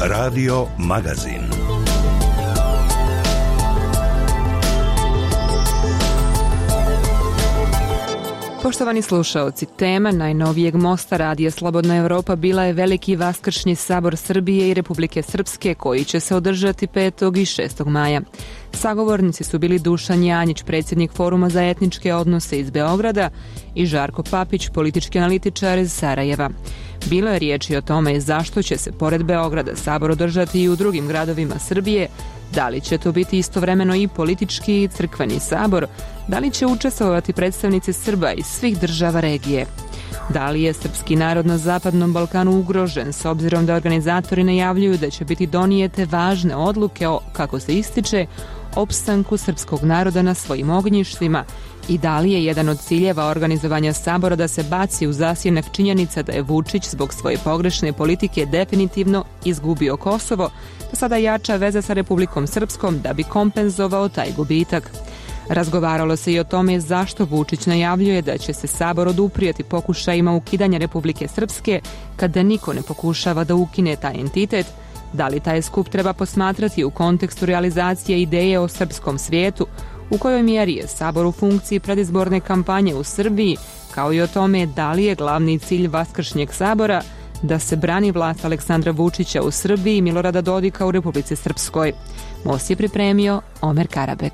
Radio Magazin. Poštovani slušaoci, tema najnovijeg mosta Radija Slobodna Evropa bila je Veliki vaskršnji sabor Srbije i Republike Srpske koji će se održati 5. i 6. maja. Sagovornici su bili Dušan Janjić, predsjednik Foruma za etničke odnose iz Beograda, i Žarko Papić, politički analitičar iz Sarajeva. Bilo je riječi o tome zašto će se pored Beograda sabor održati i u drugim gradovima Srbije, da li će to biti istovremeno i politički i crkveni sabor, da li će učestvovati predstavnici Srba iz svih država regije. Da li je srpski narod na Zapadnom Balkanu ugrožen s obzirom da organizatori najavljuju da će biti donijete važne odluke o, kako se ističe, opstanku srpskog naroda na svojim ognjištima, i da li je jedan od ciljeva organizovanja sabora da se baci u zasjenak činjenica da je Vučić zbog svoje pogrešne politike definitivno izgubio Kosovo, pa sada jača veze sa Republikom Srpskom da bi kompenzovao taj gubitak. Razgovaralo se i o tome zašto Vučić najavljuje da će se sabor oduprijeti pokušajima ukidanja Republike Srpske kada niko ne pokušava da ukine taj entitet, da li taj skup treba posmatrati u kontekstu realizacije ideje o srpskom svijetu, u kojoj mjeri je sabor u funkciji predizborne kampanje u Srbiji, kao i o tome da li je glavni cilj Vaskršnjeg sabora da se brani vlast Aleksandra Vučića u Srbiji i Milorada Dodika u Republici Srpskoj. Most je pripremio Omer Karabeg.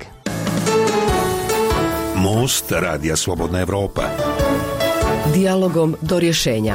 Most Radija Slobodna Evropa. Dijalogom do rješenja.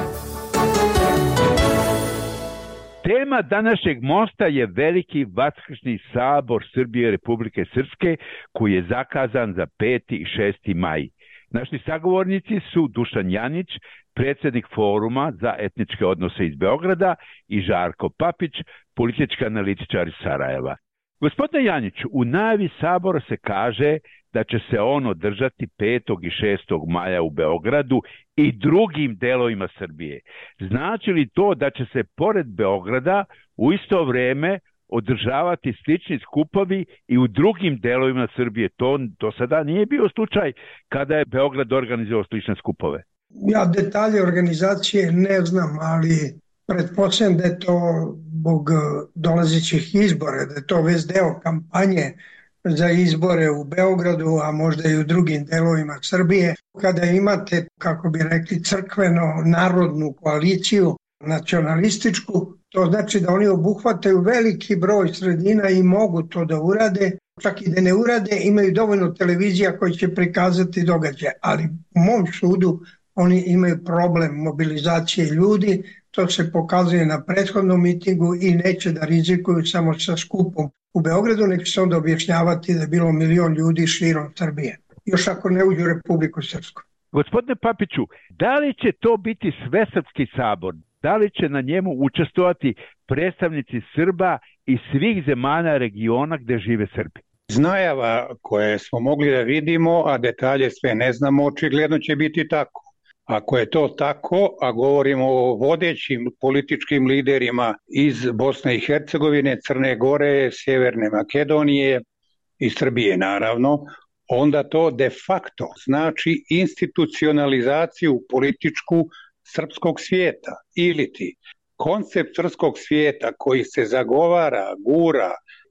Tema današnjeg mosta je Veliki vaskršnji sabor Srbije i Republike Srpske koji je zakazan za 5. i 6. maj. Naši sagovornici su Dušan Janjić, predsjednik Foruma za etničke odnose iz Beograda, i Žarko Papić, politički analitičar iz Sarajeva. Gospodine Janjiću, u najavi sabora se kaže da će se on održati 5. i 6. maja u Beogradu i drugim delovima Srbije. Znači li to da će se pored Beograda u isto vrijeme održavati slični skupovi i u drugim delovima Srbije? To do sada nije bio slučaj kada je Beograd organizovao slične skupove. Ja detalje organizacije ne znam, ali pretpostavljam da je to zbog dolazećih izbora, da je to već deo kampanje za izbore u Beogradu, a možda i u drugim delovima Srbije. Kada imate, kako bi rekli, crkveno-narodnu koaliciju, nacionalističku, to znači da oni obuhvataju veliki broj sredina i mogu to da urade. Čak i da ne urade, imaju dovoljno televizija koji će prikazati događaje. Ali u mom sudu oni imaju problem mobilizacije ljudi. To se pokazuje na prethodnom mitingu i neće da rizikuju samo sa skupom u Beogradu, nek se onda objašnjavati da je bilo 1.000.000 ljudi širom Srbije. Još ako ne uđu u Republiku Srpsku. Gospodine Papiću, da li će to biti svesrpski sabor? Da li će na njemu učestvovati predstavnici Srba i svih zemalja regiona gdje žive Srbi? Iz najava koje smo mogli da vidimo, a detalje sve ne znamo, očigledno će biti tako. Ako je to tako, a govorimo o vodećim političkim liderima iz Bosne i Hercegovine, Crne Gore, Sjeverne Makedonije i Srbije naravno, onda to de facto znači institucionalizaciju političku srpskog svijeta. Ili ti koncept srpskog svijeta koji se zagovara, gura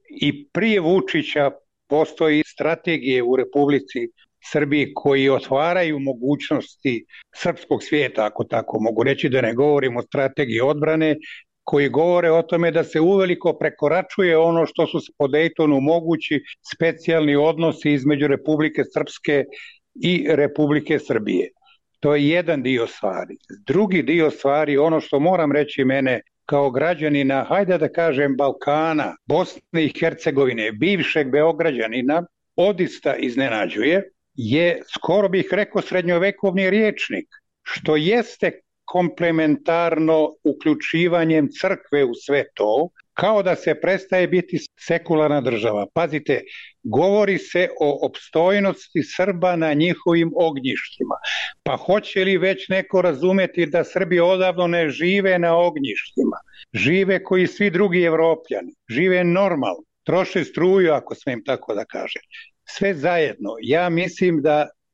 i prije Vučića postoji strategije u Republici Srbiji koji otvaraju mogućnosti srpskog svijeta, ako tako mogu reći, da ne govorimo o strategiji odbrane, koji govore o tome da se uveliko prekoračuje ono što su po Dejtonu mogući specijalni odnosi između Republike Srpske i Republike Srbije. To je jedan dio stvari. Drugi dio stvari, ono što moram reći mene kao građanina, hajde da kažem Balkana, Bosne i Hercegovine, bivšeg Beograđanina, odista iznenađuje, je, skoro bih rekao, srednjovekovni rječnik, što jeste komplementarno uključivanjem crkve u sve to, kao da se prestaje biti sekularna država. Pazite, govori se o opstojnosti Srba na njihovim ognjištima. Pa hoće li već neko razumeti da Srbi odavno ne žive na ognjištima? Žive koji svi drugi Evropljani. Žive normalno. Troše struju, ako smijem tako da kažem. Sve zajedno. Ja mislim da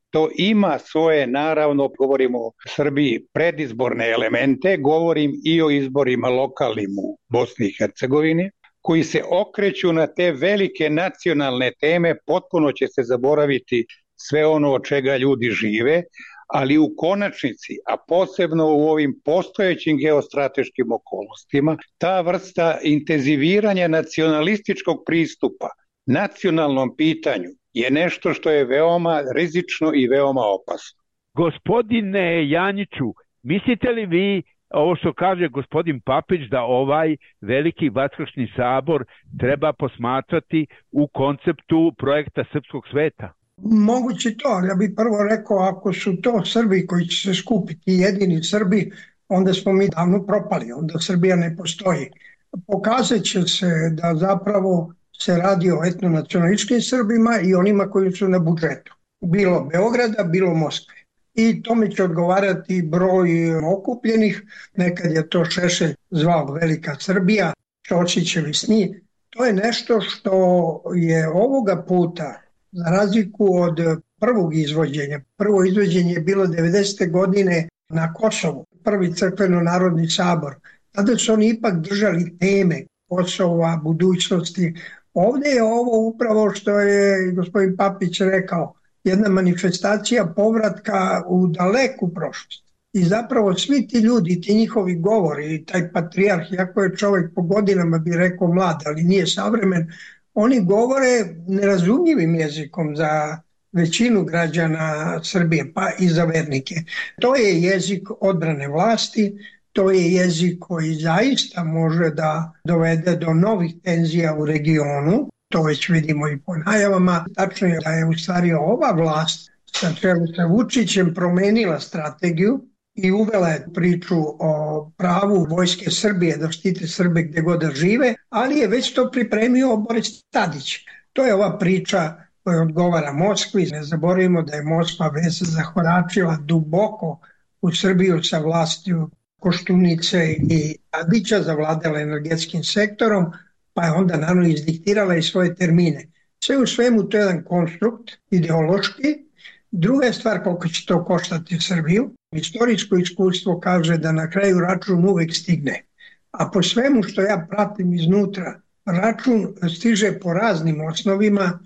To ima svoje, naravno, govorimo o Srbiji, predizborne elemente, govorim i o izborima lokalnim u Bosni i Hercegovini, koji se okreću na te velike nacionalne teme, potpuno će se zaboraviti sve ono od čega ljudi žive, ali u konačnici, a posebno u ovim postojećim geostrateškim okolnostima, ta vrsta intenziviranja nacionalističkog pristupa nacionalnom pitanju je nešto što je veoma rizično i veoma opasno. Gospodine Janjiću, mislite li vi, ovo što kaže gospodin Papić, da ovaj veliki vaskršnji sabor treba posmatrati u konceptu projekta srpskog sveta? Moguće to, ali ja bih prvo rekao, ako su to Srbi koji će se skupiti, jedini Srbi, onda smo mi davno propali, onda Srbija ne postoji. Pokazat će se da zapravo se radi o etnonacionalističkim Srbima i onima koji su na budžetu. Bilo Beograda, bilo Moskve. I tome će odgovarati broj okupljenih, nekad je to Šešelj zvao Velika Srbija, Ćosićevi sni. To je nešto što je ovoga puta, za razliku od prvog izvođenja. Prvo izvođenje je bilo 90. godine na Kosovu, prvi crkveno-narodni sabor. Tada su oni ipak držali teme Kosova, budućnosti. Ovdje je ovo upravo što je gospodin Papić rekao, jedna manifestacija povratka u daleku prošlost. I zapravo svi ti ljudi, ti njihovi govori, i taj patrijarh, iako je čovjek po godinama bi rekao mlad, ali nije savremen, oni govore nerazumljivim jezikom za većinu građana Srbije, pa i za vernike. To je jezik odbrane vlasti, to je jezik koji zaista može da dovede do novih tenzija u regionu, to već vidimo i po najavama. Tačno je da je u stvari ova vlast sa čelu sa Vučićem promenila strategiju i uvela je priču o pravu vojske Srbije da štite Srbe gde god da žive, ali je već to pripremio Boris Tadić. To je ova priča koja odgovara Moskvi. Ne zaboravimo da je Moskva već zahoračila duboko u Srbiju sa vlastiju Koštunice i Tadića, zavladala energetskim sektorom, pa je onda naravno izdiktirala i svoje termine. Sve u svemu to je jedan konstrukt ideološki. Druga je stvar koliko će to koštati Srbiju. Istorijsko iskustvo kaže da na kraju račun uvek stigne. A po svemu što ja pratim iznutra, račun stiže po raznim osnovima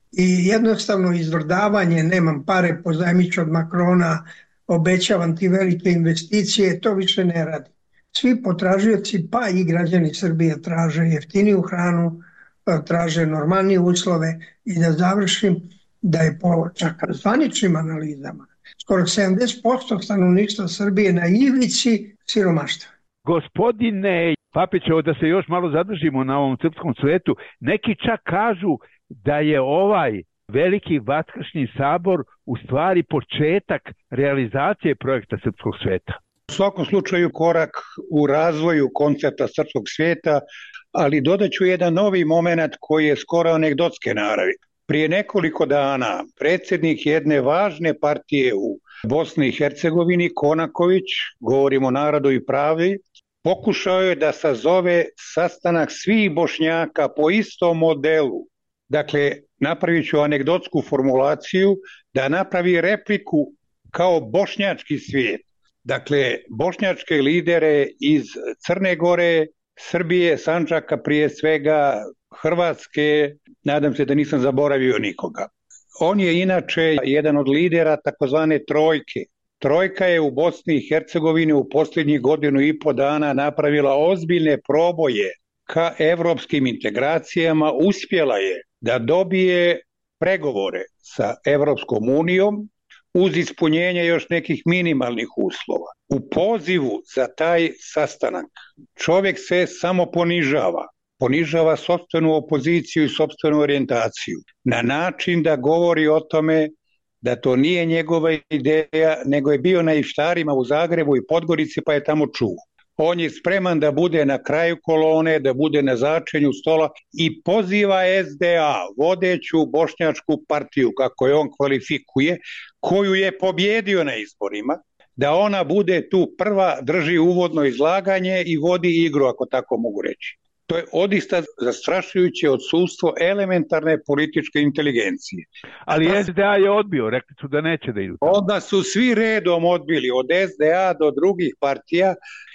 i jednostavno izvrdavanje, nemam pare, pozajmiću od Makrona, obećavam ti velike investicije, to više ne radi. Svi potražioci, pa i građani Srbije, traže jeftiniju hranu, traže normalnije uslove. I da završim, da je po čak zvaničnim analizama skoro 70% stanovništva Srbije na ivici siromaštva. Gospodine Papićevo, da se još malo zadržimo na ovom srpskom svetu, neki čak kažu da je ovaj veliki vaskršnji sabor u stvari početak realizacije projekta srpskog sveta. U svakom slučaju korak u razvoju koncepta srpskog svijeta, ali dodaću jedan novi moment koji je skoro anegdotske naravi. Prije nekoliko dana predsjednik jedne važne partije u Bosni i Hercegovini, Konaković, govorimo o Narodu i pravdi, pokušao je da sazove sastanak svih Bošnjaka po istom modelu. Dakle, napravit ću anegdotsku formulaciju, da napravi repliku kao bošnjački svijet. Dakle, bošnjačke lidere iz Crne Gore, Srbije, Sandžaka prije svega, Hrvatske, nadam se da nisam zaboravio nikoga. On je inače jedan od lidera takozvane trojke. Trojka je u Bosni i Hercegovini u posljednjih godinu i po dana napravila ozbiljne proboje ka evropskim integracijama, uspjela je da dobije pregovore sa Evropskom unijom uz ispunjenje još nekih minimalnih uslova. U pozivu za taj sastanak čovjek se samo ponižava sopstvenu opoziciju i sopstvenu orijentaciju na način da govori o tome da to nije njegova ideja, nego je bio na iftarima u Zagrebu i Podgorici pa je tamo čuo. On je spreman da bude na kraju kolone, da bude na začelju stola i poziva SDA, vodeću bošnjačku partiju, kako je on kvalifikuje, koju je pobjedio na izborima, da ona bude tu prva, drži uvodno izlaganje i vodi igru, ako tako mogu reći. To je odista zastrašujuće odsustvo elementarne političke inteligencije. Ali SDA je odbio, rekli su da neće da idu tamo. Onda su svi redom odbili, od SDA do drugih partija.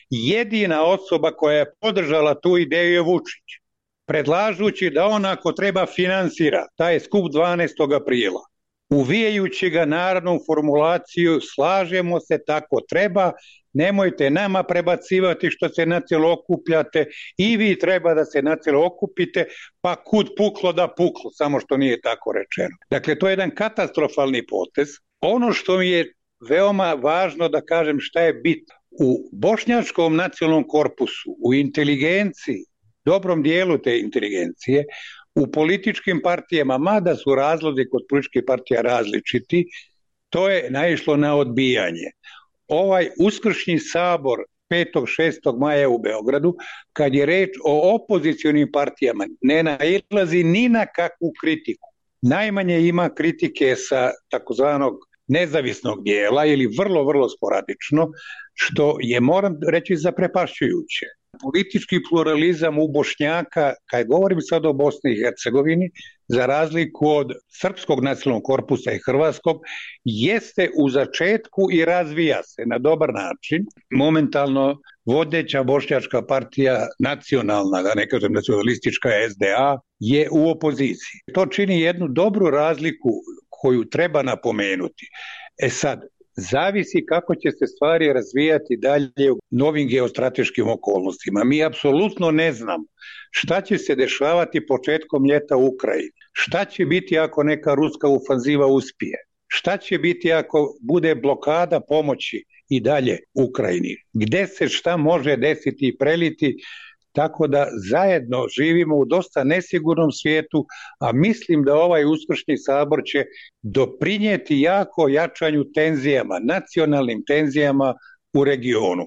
Jedina osoba koja je podržala tu ideju je Vučić, predlažući da on ako treba finansira taj skup 12. aprila, uvijajući ga narodnom formulaciju slažemo se, tako treba, nemojte nama prebacivati što se nacijelo okupljate i vi treba da se nacijelo okupite, pa kud puklo da puklo, samo što nije tako rečeno. Dakle, to je jedan katastrofalni potez. Ono što mi je veoma važno da kažem šta je bitno, u bošnjačkom nacionalnom korpusu, u inteligenciji, dobrom dijelu te inteligencije, u političkim partijama, mada su razlozi kod političkih partija različiti, to je naišlo na odbijanje. Ovaj uskršnji sabor 5. 6. maja u Beogradu, kad je reč o opozicionim partijama, ne nailazi ni na kakvu kritiku. Najmanje ima kritike sa takozvanog nezavisnog dijela ili vrlo, vrlo sporadično, što je, moram reći, zaprepašćujuće. Politički pluralizam u Bošnjaka, kad govorim sad o Bosni i Hercegovini, za razliku od srpskog nacionalnog korpusa i hrvatskog, jeste u začetku i razvija se na dobar način. Momentalno vodeća bošnjačka partija, nacionalna, da ne kažem nacionalistička SDA, je u opoziciji. To čini jednu dobru razliku koju treba napomenuti. Sad, zavisi kako će se stvari razvijati dalje u novim geostrateškim okolnostima. Mi apsolutno ne znamo šta će se dešavati početkom ljeta u Ukrajini, šta će biti ako neka ruska ofanziva uspije, šta će biti ako bude blokada pomoći i dalje Ukrajini, gde se šta može desiti i preliti. Tako da zajedno živimo u dosta nesigurnom svijetu, a mislim da ovaj uskršnji sabor će doprinijeti jako jačanju tenzijama, nacionalnim tenzijama u regionu.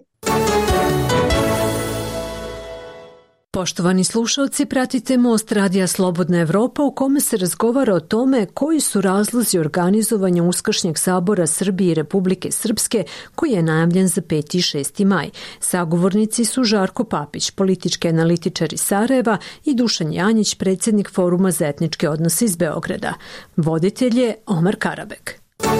Poštovani slušalci, pratite Most Radija Slobodna Evropa u kome se razgovara o tome koji su razlozi organizovanja Uskršnjeg sabora Srbije i Republike Srpske koji je najavljen za 5. i 6. maj. Sagovornici su Žarko Papić, politički analitičar iz Sarajeva, i Dušan Janjić, predsjednik Foruma za etničke odnose iz Beograda. Voditelj je Omar Karabek.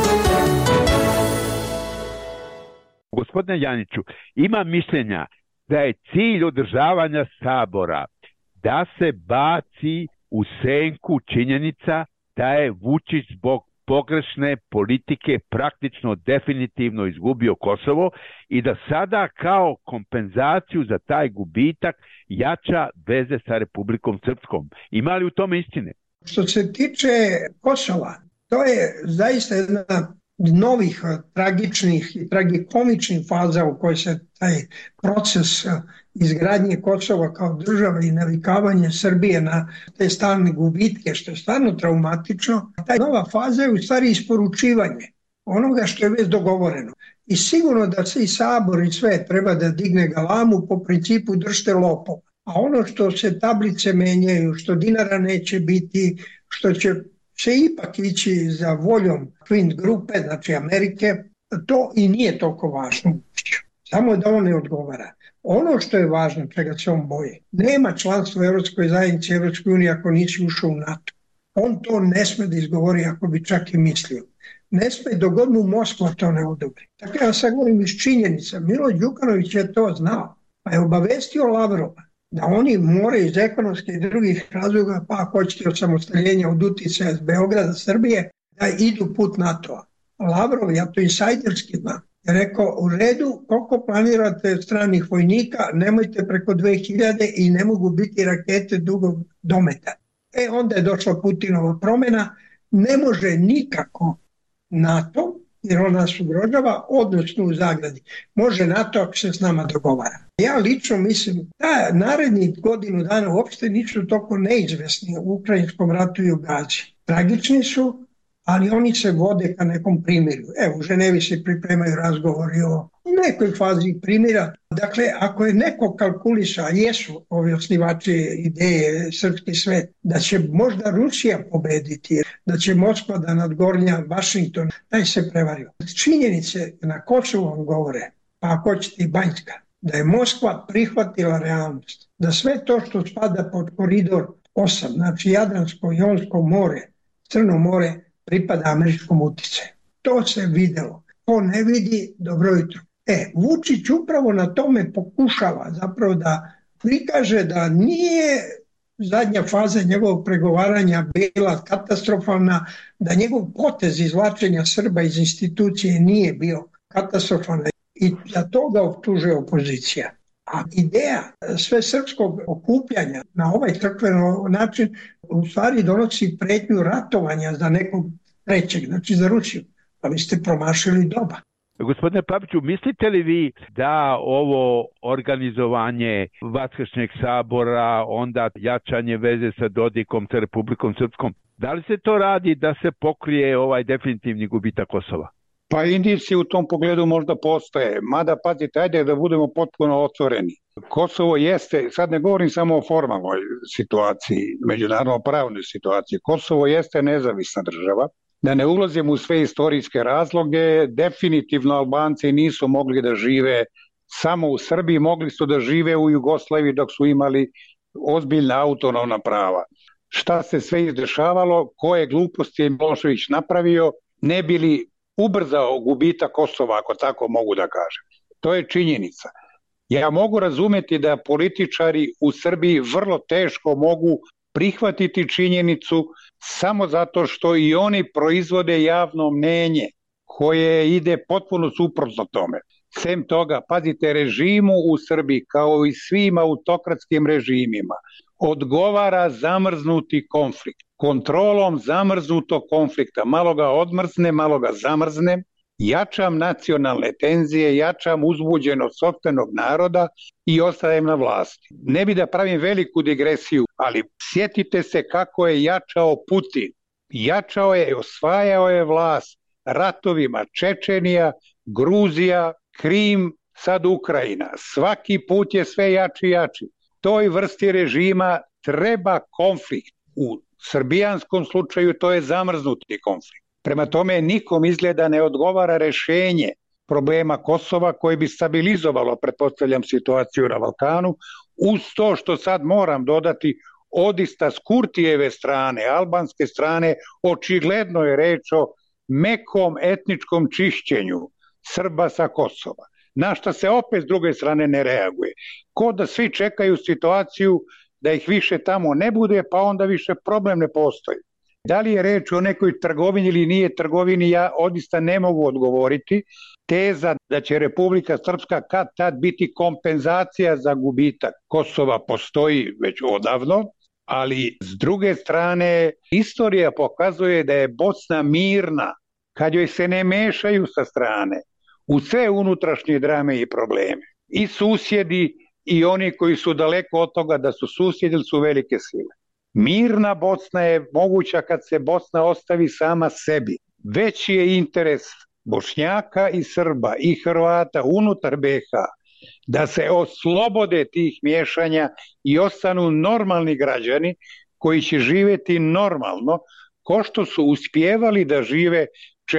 Gospodine Janjiću, ima mišljenja da je cilj održavanja sabora da se baci u senku činjenica da je Vučić zbog pogrešne politike praktično definitivno izgubio Kosovo i da sada kao kompenzaciju za taj gubitak jača veze sa Republikom Srpskom. Ima li u tome istine? Što se tiče Kosova, to je zaista jedna novih tragičnih i tragikomičnih faza u kojoj se taj proces izgradnje Kosova kao države i navikavanje Srbije na te stalne gubitke, što je stvarno traumatično. Ta nova faza je u stvari isporučivanje onoga što je već dogovoreno. I sigurno da se i sabor i sve treba da digne galamu po principu držite lopova. A ono što se tablice menjaju, što dinara neće biti, što će se ipak ići za voljom Queen grupe, znači Amerike, to i nije toliko važno. Samo da on ne odgovara. Ono što je važno, čega se on boji, nema članstva u Evropskoj zajednici, Evropskoj uniji ako nisi ušao u NATO. On to ne sme da izgovori ako bi čak i mislio. Ne sme dok god mu Moskva to ne odobri. Tako ja sad govorim iz činjenica. Milo Đukanović je to znao, pa je obavestio Lavrova da oni moraju iz ekonomskih i drugih razloga, pa ako hoćete osamostaljenja od uticaja iz Beograda, Srbije, da idu put NATO-a. Lavrov, ja to insajderski znam, je rekao, u redu, koliko planirate stranih vojnika, nemojte preko 2000 i ne mogu biti rakete dugog dometa. Onda je došla Putinova promjena, ne može nikako NATO, jer on nas ugrožava, odnosno u zagradi. Može NATO ako se s nama dogovara. Ja lično mislim da narednih godinu dana uopšte nisu toliko neizvesni u ukrajinskom ratu i u Gazi. Tragični su, ali oni se vode ka nekom primirju. Evo, u Ženevi se pripremaju razgovori o nekoj fazi primjera. Dakle, ako je neko kalkulisa, a jesu ovi osnivači ideje Srpski svet, da će možda Rusija pobediti, da će Moskva da nadgornja Vašington, taj se prevario. Činjenice na Kosovu vam govore, pa ako ćete i Banjska, da je Moskva prihvatila realnost, da sve to što spada pod koridor 8, znači Jadransko, Jonsko more, Crno more, pripada američkom uticaju. To se videlo. Ko ne vidi, dobro jutro. Vučić upravo na tome pokušava zapravo da prikaže da nije zadnja faza njegovog pregovaranja bila katastrofalna, da njegov potez izvlačenja Srba iz institucije nije bio katastrofalna i za to ga optužuje opozicija. A ideja sve srpskog okupljanja na ovaj crkveni način u stvari donosi pretnju ratovanja za nekog trećeg, znači za Rusiju. Pa vi ste promašili doba. Gospodine Papiću, mislite li vi da ovo organizovanje Vaskršnjeg sabora, onda jačanje veze sa Dodikom, sa Republikom Srpskom, da li se to radi da se pokrije ovaj definitivni gubitak Kosova? Pa indici u tom pogledu možda postoje, mada pazite, ajde da budemo potpuno otvoreni. Kosovo jeste, sad ne govorim samo o formalnoj situaciji, međunarodno pravnoj situaciji, Kosovo jeste nezavisna država. Da ne ulazim u sve istorijske razloge, definitivno Albanci nisu mogli da žive samo u Srbiji, mogli su da žive u Jugoslaviji dok su imali ozbiljna autonomna prava. Šta se sve izdešavalo, koje gluposti je Milošević napravio, ne bi li ubrzao gubitak Kosova, ako tako mogu da kažem. To je činjenica. Ja mogu razumeti da političari u Srbiji vrlo teško mogu prihvatiti činjenicu samo zato što i oni proizvode javno mnenje koje ide potpuno suprotno tome. Sem toga, pazite, režimu u Srbiji kao i svim autokratskim režimima odgovara zamrznuti konflikt. Kontrolom zamrznutog konflikta, malo ga odmrzne, malo ga zamrzne, jačam nacionalne tenzije, jačam uzbuđenost sopstvenog naroda i ostajem na vlasti. Ne bi da pravim veliku digresiju, ali sjetite se kako je jačao Putin. Jačao je, osvajao je vlast ratovima Čečenija, Gruzija, Krim, sad Ukrajina. Svaki put je sve jači i jači. Toj vrsti režima treba konflikt. U srbijanskom slučaju to je zamrznuti konflikt. Prema tome nikom izgleda ne odgovara rešenje problema Kosova koje bi stabilizovalo, pretpostavljam, situaciju na Balkanu, uz to što sad moram dodati, odista s Kurtijeve strane, albanske strane, očigledno je reč o mekom etničkom čišćenju Srba sa Kosova, na šta se opet s druge strane ne reaguje. Ko da svi čekaju situaciju da ih više tamo ne bude, pa onda više problem ne postoji. Da li je reč o nekoj trgovini ili nije trgovini, ja odista ne mogu odgovoriti. Teza da će Republika Srpska kad tad biti kompenzacija za gubitak Kosova postoji već odavno, ali s druge strane istorija pokazuje da je Bosna mirna kad joj se ne mešaju sa strane u sve unutrašnje drame i probleme. I susjedi i oni koji su daleko od toga da su susjedi su velike sile. Mirna Bosna je moguća kad se Bosna ostavi sama sebi. Veći je interes Bošnjaka i Srba i Hrvata unutar BiH da se oslobode tih miješanja i ostanu normalni građani koji će živjeti normalno, ko što su uspijevali da žive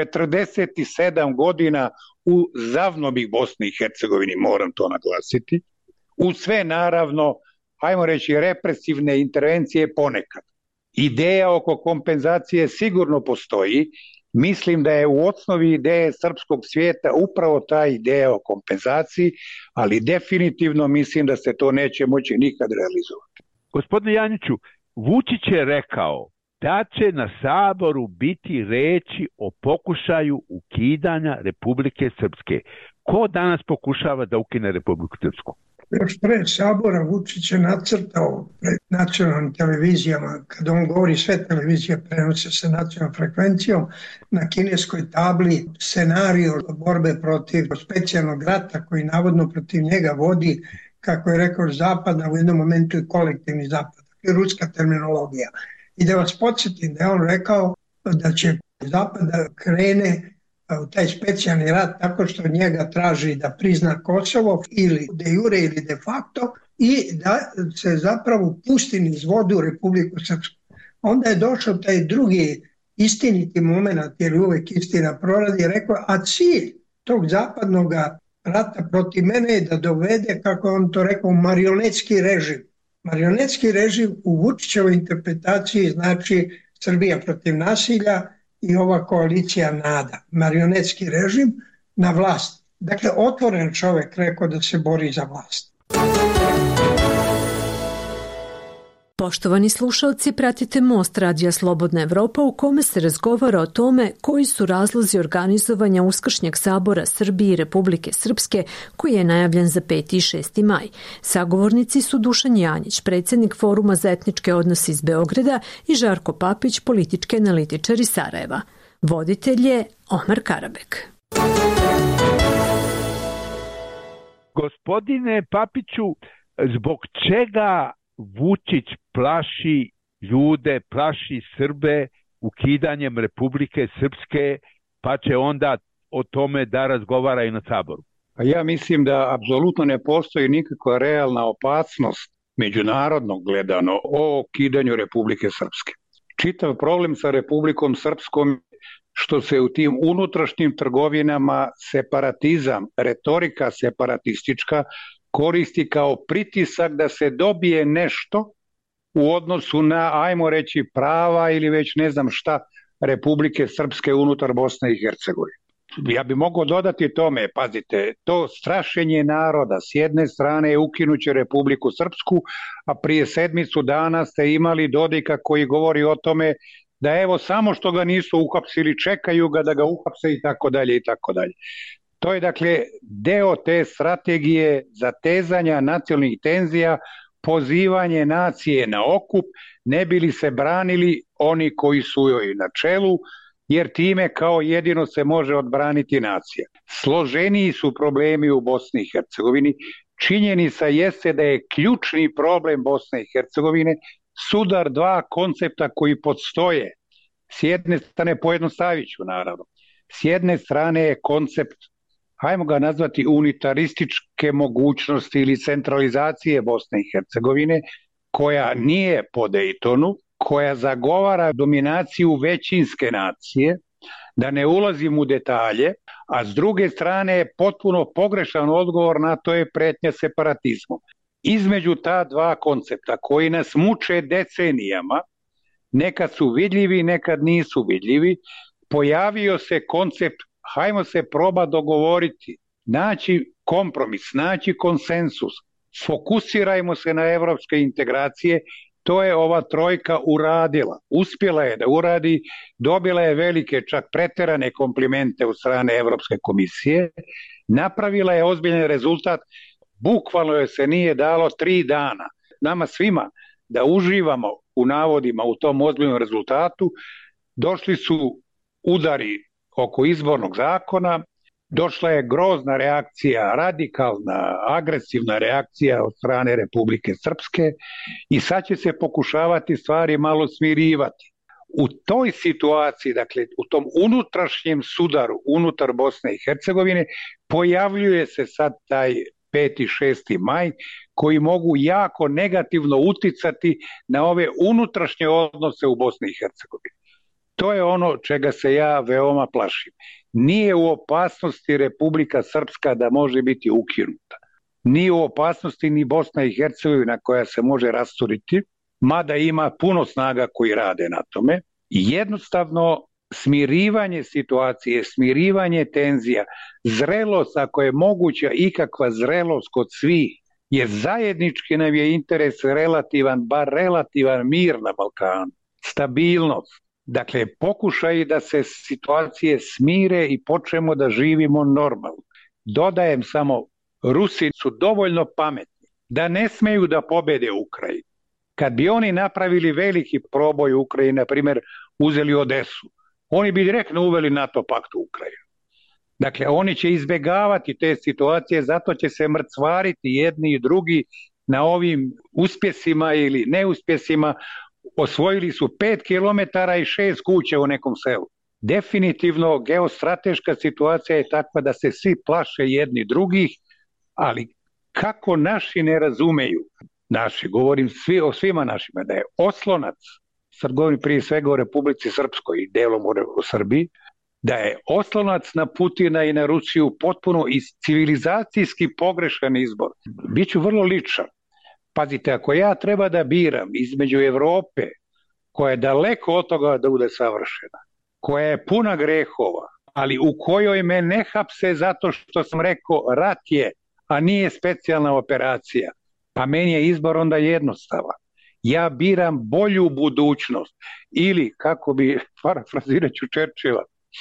47 godina u zavnobi Bosni i Hercegovini, moram to naglasiti, u sve naravno, hajmo reći, represivne intervencije ponekad. Ideja oko kompenzacije sigurno postoji. Mislim da je u osnovi ideje srpskog svijeta upravo ta ideja o kompenzaciji, ali definitivno mislim da se to neće moći nikad realizovati. Gospodine Janjiću, Vučić je rekao da će na Saboru biti reči o pokušaju ukidanja Republike Srpske. Ko danas pokušava da ukine Republiku Srpsku? Još pre Sabora Vučić je nacrtao pred nacionalnim televizijama, kada on govori sve televizije prenose se nacionalnom frekvencijom, na kineskoj tabli scenariju borbe protiv specijalnog rata koji navodno protiv njega vodi, kako je rekao, Zapad, a u jednom momentu i kolektivni Zapad, i ruska terminologija. I da vas podsjetim da je on rekao da će Zapad da krene u taj specijalni rat tako što njega traži da prizna Kosovo ili de jure ili de facto i da se zapravo pusti niz vodu Republiku Srpsku. Onda je došao taj drugi istiniti moment, jer uvek istina proradi, rekao, a cilj tog zapadnog rata protiv mene i da dovede, kako on to rekao, marionetski režim. Marionetski režim u Vučićevoj interpretaciji znači Srbija protiv nasilja i ova koalicija NADA. Marionetski režim na vlast. Dakle, otvoren čovek rekao da se bori za vlast. Poštovani slušalci, pratite Most Radija Slobodna Evropa u kome se razgovara o tome koji su razlozi organizovanja Uskršnjeg sabora Srbije i Republike Srpske koji je najavljen za 5. i 6. maj. Sagovornici su Dušan Janjić, predsjednik Foruma za etničke odnose iz Beograda i Žarko Papić, politički analitičar iz Sarajeva. Voditelj je Omar Karabek. Gospodine Papiću, zbog čega Vučić plaši ljude, plaši Srbe ukidanjem Republike Srpske, pa će onda o tome da razgovara i na Saboru? Ja mislim da apsolutno ne postoji nikakva realna opasnost međunarodno gledano o ukidanju Republike Srpske. Čitav problem sa Republikom Srpskom što se u tim unutrašnjim trgovinama separatizam, retorika separatistička koristi kao pritisak da se dobije nešto u odnosu na, ajmo reći, prava ili već ne znam šta Republike Srpske unutar Bosne i Hercegovine. Ja bi mogao dodati tome, pazite, to strašenje naroda, s jedne strane je ukinuće Republiku Srpsku, a prije 7 dana ste imali Dodika koji govori o tome da evo samo što ga nisu uhapsili, čekaju ga da ga uhapse i tako dalje i tako dalje. To je dakle deo te strategije zatezanja nacionalnih tenzija, pozivanje nacije na okup, ne bi li se branili oni koji su joj na čelu, jer time kao jedino se može odbraniti nacija. Složeniji su problemi u Bosni i Hercegovini. Činjenica jeste da je ključni problem Bosne i Hercegovine sudar dva koncepta koji podstoje. S jedne strane, pojednostavit ću naravno, s jedne strane je koncept, hajmo ga nazvati unitarističke mogućnosti ili centralizacije Bosne i Hercegovine, koja nije po Dejtonu, koja zagovara dominaciju većinske nacije, da ne ulazim u detalje, a s druge strane je potpuno pogrešan odgovor na to je pretnja separatizmom. Između ta dva koncepta koji nas muče decenijama, nekad su vidljivi, nekad nisu vidljivi, pojavio se koncept hajmo se proba dogovoriti, naći kompromis, naći konsensus, fokusirajmo se na evropske integracije. To je ova trojka uradila. Uspjela je da uradi, dobila je velike, čak preterane komplimente od strane Evropske komisije, napravila je ozbiljan rezultat, bukvalno joj se nije dalo 3 dana. Nama svima da uživamo u navodima u tom ozbiljnom rezultatu, došli su udari oko izbornog zakona, došla je grozna reakcija, radikalna, agresivna reakcija od strane Republike Srpske i sad će se pokušavati stvari malo smirivati. U toj situaciji, dakle u tom unutrašnjem sudaru unutar Bosne i Hercegovine pojavljuje se sad taj 5. i 6. maj koji mogu jako negativno uticati na ove unutrašnje odnose u Bosni i Hercegovini. To je ono čega se ja veoma plašim. Nije u opasnosti Republika Srpska da može biti ukinuta. Nije u opasnosti ni Bosna i Hercegovina koja se može rasturiti, mada ima puno snaga koji rade na tome. Jednostavno smirivanje situacije, smirivanje tenzija, zrelost, ako je moguća ikakva zrelost kod svih, jer zajednički nam je interes relativan, bar relativan mir na Balkanu, stabilnost. Dakle, pokušaj da se situacije smire i počnemo da živimo normalno. Dodajem samo, Rusi su dovoljno pametni da ne smeju da pobede Ukrajinu. Kad bi oni napravili veliki proboj u Ukrajini, na primjer uzeli Odesu, oni bi direktno uveli NATO pakt u Ukrajinu. Dakle, oni će izbjegavati te situacije, zato će se mrcvariti jedni i drugi na ovim uspjesima ili neuspjesima. Osvojili su 5 kilometara i 6 kuća u nekom selu. Definitivno geostrateška situacija je takva da se svi plaše jedni drugih, ali kako naši ne razumeju, naši, govorim o svima našima, da je oslonac, sad govorim prije svega o Republici Srpskoj i delom o Srbiji, da je oslonac na Putina i na Rusiju potpuno civilizacijski pogrešan izbor. Biću vrlo ličan. Pazite, ako ja treba da biram između Evrope, koja je daleko od toga da bude savršena, koja je puna grehova, ali u kojoj me ne hapse zato što sam rekao rat je, a nije specijalna operacija, pa meni je izbor onda jednostavan. Ja biram bolju budućnost ili, kako bi parafraziraću Churchilla,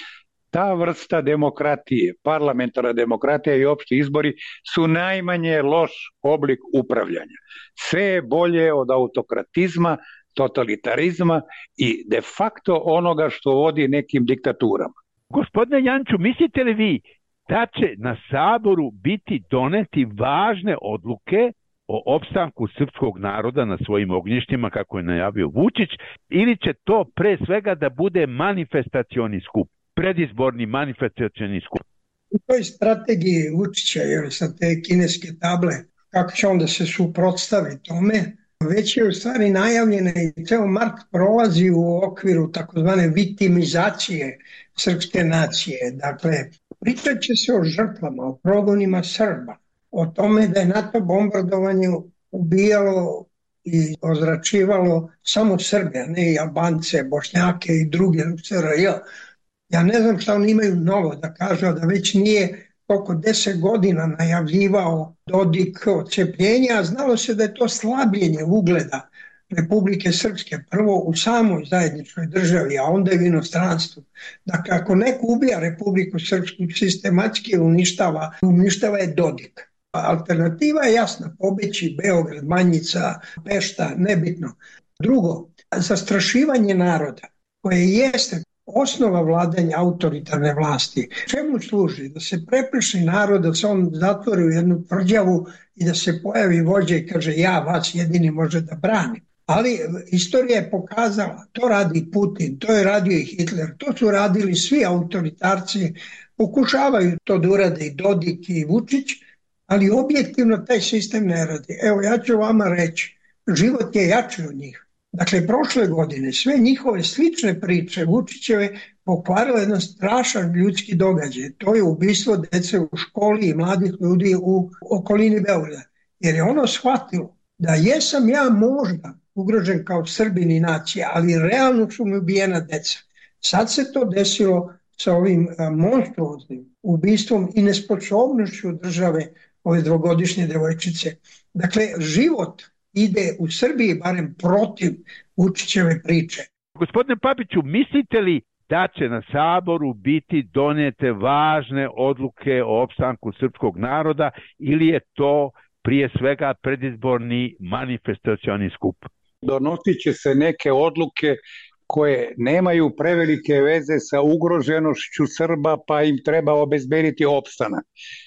ta vrsta demokratije, parlamentarna demokratija i opšti izbori su najmanje loš oblik upravljanja. Sve je bolje od autokratizma, totalitarizma i de facto onoga što vodi nekim diktaturama. Gospodine Janču, mislite li vi da će na Saboru biti doneti važne odluke o opstanku srpskog naroda na svojim ognjištima, kako je najavio Vučić, ili će to pre svega da bude manifestacioni skup, predizborni manifestacioni skup? U toj strategiji Vučića, sa te kineske table, kako će on da se suprotstavi tome, već je u stvari najavljena i ceo mart prolazi u okviru takozvane vitimizacije srpske nacije. Dakle, pričat će se o žrtvama, o progonima Srba, o tome da je NATO bombardovanje ubijalo i ozračivalo samo Srbe, a ne i Albance, Bošnjake i druge u SRJ. Ja ne znam šta oni imaju novo da kažu, da već nije oko 10 godina najavljivao Dodik odcepljenja, a znalo se da je to slabljenje ugleda Republike Srpske, prvo u samoj zajedničkoj državi, a onda i u inostranstvu. Dakle, ako neko ubija Republiku Srpsku sistematski uništava je Dodik. Alternativa je jasna, pobeći Beograd, Manjica, Pešta, nebitno. Drugo, zastrašivanje naroda, koje jeste osnova vladanja autoritarne vlasti. Čemu služi? Da se prepliši narod, da se on zatvori u jednu tvrđavu i da se pojavi vođa i kaže ja vas jedini može da branim. Ali istorija je pokazala, to radi Putin, to je radio i Hitler, to su radili svi autoritarci, pokušavaju to da urade i Dodik i Vučić, ali objektivno taj sistem ne radi. Evo, ja ću vama reći, život je jači od njih. Dakle, prošle godine sve njihove slične priče Vučićeve pokvarile jedan strašan ljudski događaj. To je ubistvo dece u školi i mladih ljudi u okolini Beograda. Jer je ono shvatilo da jesam ja možda ugrožen kao Srbin i nacija, ali realno su mi ubijena deca. Sad se to desilo sa ovim monstruoznim ubistvom i nesposobnošću države ove dvogodišnje devojčice. Dakle, život ide u Srbiji barem protiv Vučićeve priče. Gospodine Papiću, mislite li da će na Saboru biti donete važne odluke o opstanku srpskog naroda ili je to prije svega predizborni manifestacioni skup? Donosit će se neke odluke koje nemaju prevelike veze sa ugroženošću Srba, pa im treba obezbediti opstanak.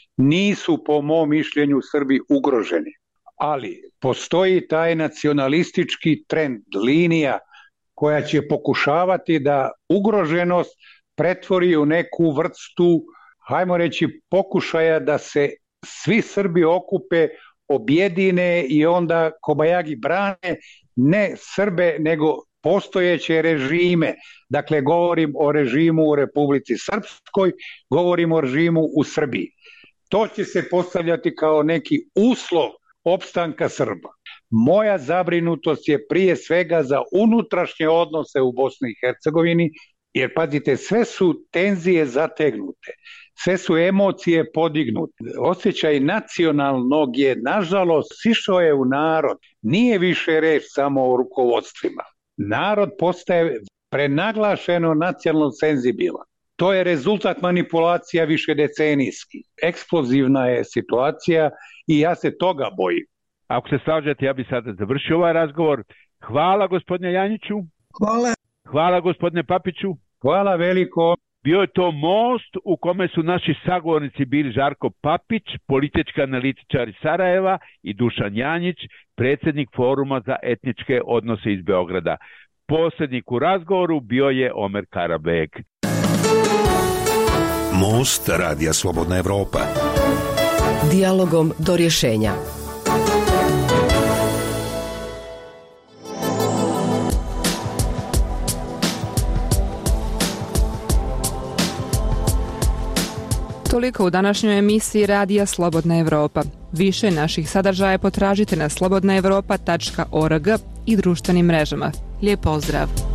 Nisu, po mom mišljenju, Srbi ugroženi. Ali postoji taj nacionalistički trend, linija koja će pokušavati da ugroženost pretvori u neku vrstu, hajmo reći, pokušaja da se svi Srbi okupe, objedine i onda kobajagi brane ne Srbe nego postojeće režime. Dakle, govorim o režimu u Republici Srpskoj, govorim o režimu u Srbiji. To će se postavljati kao neki uslov opstanka Srba. Moja zabrinutost je prije svega za unutrašnje odnose u Bosni i Hercegovini, jer pazite, sve su tenzije zategnute, sve su emocije podignute. Osjećaj nacionalnog je, nažalost, sišao je u narod. Nije više reč samo o rukovodstvima. Narod postaje prenaglašeno nacionalno senzibilan. To je rezultat manipulacija višedecenijskih. Eksplozivna je situacija i ja se toga bojim. Ako se slažete, ja bih sada završio ovaj razgovor. Hvala gospodine Janjiću. Hvala. Hvala gospodine Papiću. Hvala veliko. Bio je to Most u kome su naši sagovornici bili Žarko Papić, politički analitičar iz Sarajeva, i Dušan Janjić, predsjednik Foruma za etničke odnose iz Beograda. Posrednik u razgovoru bio je Omer Karabek. Most Radija Slobodna Evropa. Dijalogom do rješenja. toliko u današnjoj emisiji Radija Slobodna Evropa. Više naših sadržaja potražite na slobodnaevropa.org i društvenim mrežama. Lijep pozdrav!